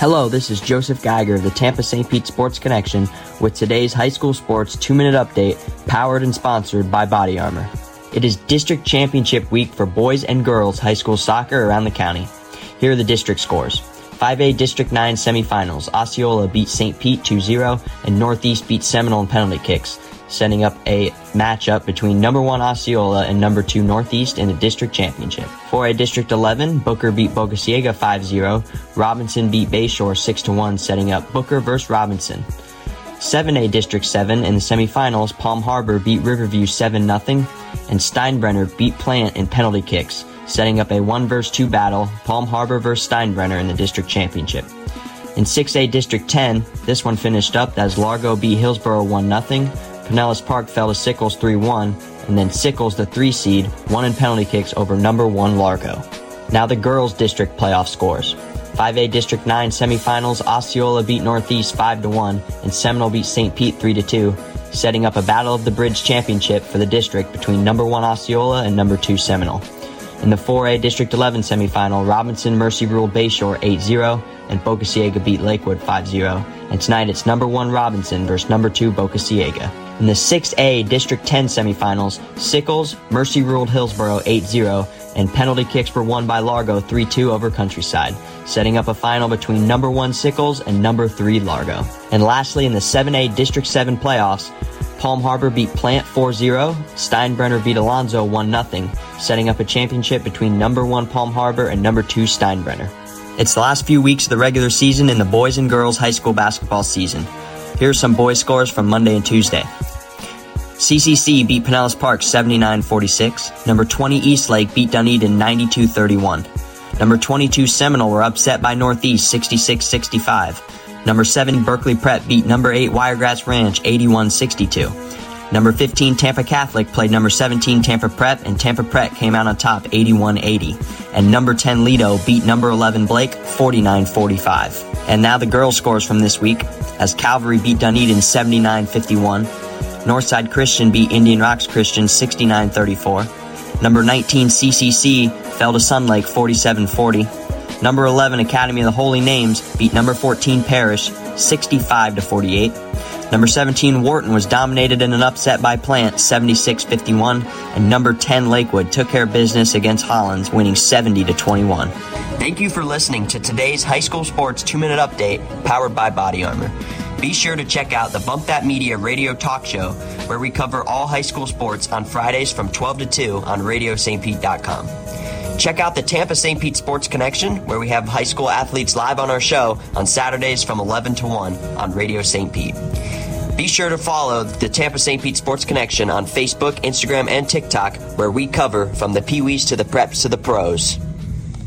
Hello, this is Joseph Geiger of the Tampa St. Pete Sports Connection with today's high school sports 2-minute update, powered and sponsored by Body Armor. It is district championship week for boys and girls high school soccer around the county. Here are the district scores. 5A District 9 semifinals. Osceola beat St. Pete 2-0 and Northeast beat Seminole in penalty kicks, setting up a matchup between number 1 Osceola and number 2 Northeast in the district championship. 4A District 11, Booker beat Boca Ciega 5-0. Robinson beat Bayshore 6-1, setting up Booker versus Robinson. 7A District 7 in the semifinals, Palm Harbor beat Riverview 7-0, and Steinbrenner beat Plant in penalty kicks, setting up a 1 vs 2 battle, Palm Harbor versus Steinbrenner in the district championship. In 6A District 10, this one finished up as Largo beat Hillsboro 1-0, Pinellas Park fell to Sickles 3-1, and then Sickles, the 3 seed, won in penalty kicks over number 1 Largo. Now the girls' district playoff scores. 5A District 9 semifinals, Osceola beat Northeast 5-1, and Seminole beat St. Pete 3-2, setting up a Battle of the Bridge championship for the district between number 1 Osceola and number 2 Seminole. In the 4A District 11 semifinal, Robinson Mercy ruled Bayshore 8-0, and Boca Ciega beat Lakewood 5-0, and tonight it's number 1 Robinson versus number 2 Boca Ciega. In the 6A District 10 semifinals, Sickles, Mercy ruled Hillsboro 8-0, and penalty kicks were won by Largo 3-2 over Countryside, setting up a final between number 1 Sickles and number 3 Largo. And lastly, in the 7A District 7 playoffs, Palm Harbor beat Plant 4-0, Steinbrenner beat Alonzo 1-0, setting up a championship between number 1 Palm Harbor and number 2 Steinbrenner. It's the last few weeks of the regular season in the boys and girls high school basketball season. Here are some boys' scores from Monday and Tuesday. CCC beat Pinellas Park 79-46. Number 20 Eastlake beat Dunedin 92-31. Number 22 Seminole were upset by Northeast 66-65. Number 7 Berkeley Prep beat number 8 Wiregrass Ranch 81-62. Number 15 Tampa Catholic played number 17 Tampa Prep, and Tampa Prep came out on top 81-80. And number 10 Lido beat number 11 Blake 49-45. And now the girls' scores from this week, as Calvary beat Dunedin 79-51. Northside Christian beat Indian Rocks Christian 69-34. Number 19 CCC fell to Sun Lake 47-40. Number 11 Academy of the Holy Names beat number 14 Parish 65-48. Number 17 Wharton was dominated in an upset by Plant 76-51, and number 10 Lakewood took care of business against Hollins, winning 70-21. Thank you for listening to today's high school sports 2-minute update powered by Body Armor. Be sure to check out the Bump That Media radio talk show, where we cover all high school sports on Fridays from 12 to 2 on RadioSt.Pete.com. Check out the Tampa St. Pete Sports Connection, where we have high school athletes live on our show on Saturdays from 11 to 1 on Radio St. Pete. Be sure to follow the Tampa St. Pete Sports Connection on Facebook, Instagram, and TikTok, where we cover from the Pee-wees to the preps to the pros.